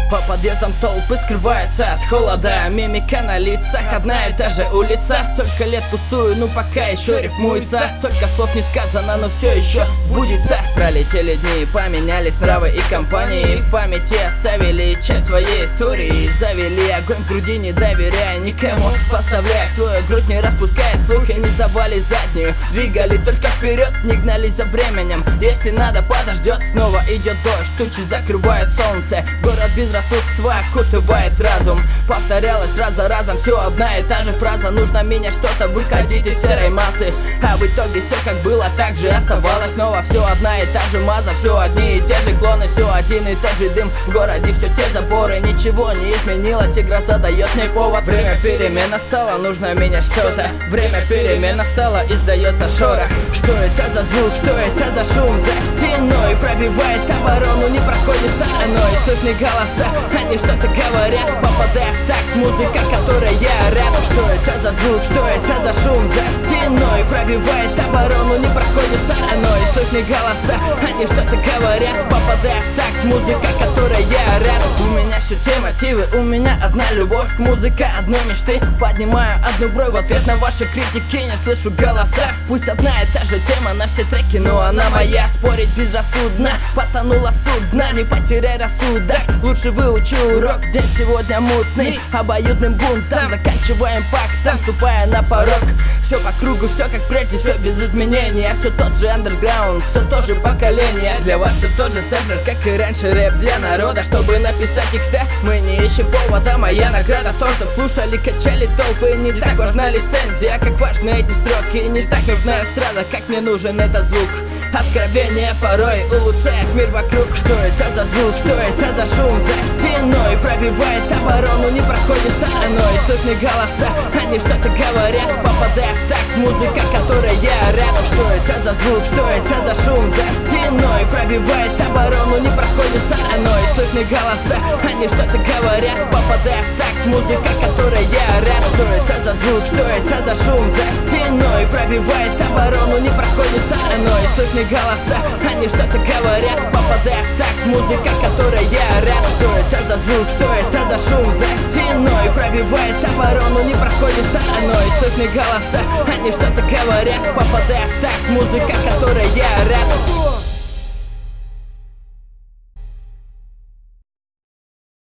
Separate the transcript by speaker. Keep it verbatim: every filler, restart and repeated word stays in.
Speaker 1: По подъездам толпы скрываются от холода. Мимика на лицах, одна и та же улица. Столько лет пустую, ну пока еще рифмуется. Столько слов не сказано, но все еще сбудется. Пролетели дни, поменялись нравы и компании. В памяти оставили часть своей истории. Завели огонь в груди, не доверяя никому, поставляя свою грудь, не распуская слухи. Не сдавали заднюю, двигали только вперед, не гнались за временем. Если надо, подождет, снова идет дождь, тучи закрывают солнце. Город безрассудства окутывает разум. Повторялась раз за разом все одна и та же фраза: нужно менять что-то, выходить из серой массы. А в итоге все как было, так же оставалось. Снова все одна и та же маза, все одни и те же клоны, все один и тот же дым. В городе все те заборы, ничего не изменилось, игра задает мне повод. Время перемен настало, нужно менять что-то. Время перемен настало, издается шорох. Что это за звук, что это за шум за стеной? Пробивает оборону, не проходит стороной. Слышны голоса, они что-то говорят, попадая в такт, музыка, которая рядом. Что это за звук, что это за шум за стеной? Пробивает оборону, не проходит стороной. Слышны голоса, они что-то говорят, попадая в такт, музыка, которая рядом. У меня все те мотивы, у меня одна любовь к музыке, одной мечты. Поднимаю одну бровь в ответ на ваши критики, не слышу голоса. Пусть одна и та же тема на все треки, но она моя. Спорить безрассудно, потонула судно, не потеряй рассудок. Лучше выучи урок, день сегодня мутный, обоюдным бунтом заканчиваем пактом, ступая на порог. Все по кругу, все как прежде, все без изменения. Все тот же андерграунд, все то же поколение. Для вас все тот же сэмплер, как и раньше, рэп для народа. Чтобы написать икс тэ, мы не ищем повода. Моя награда в том, что слушали, качали толпы. Не так важна лицензия, как важны эти строки. Не так нужна эстрада, как мне нужен этот звук. Откровение порой улучшает мир вокруг. Что это за звук, что это за шум за стеной? Пробивает оборону, не проходит стороной. Слышны голоса, они что-то говорят, попадая в такт, музыка, которая рядом. Что это за звук, что это за шум за стеной? Пробивает оборону, не проходит стороной. Слышны голоса, они что-то говорят, попадая в такт, музыка, которая рядом. Что это за звук, что это за шум за стеной? Пробивает оборону, не проходит стороной. Слышны голоса, они что-то говорят, попадая в такт, музыка, которая рядом. Что это за звук, что это за шум за стеной? Пробивает оборону, не проходит стороной. Слышны голоса, они что-то говорят, попадая в такт, музыка, которая рядом.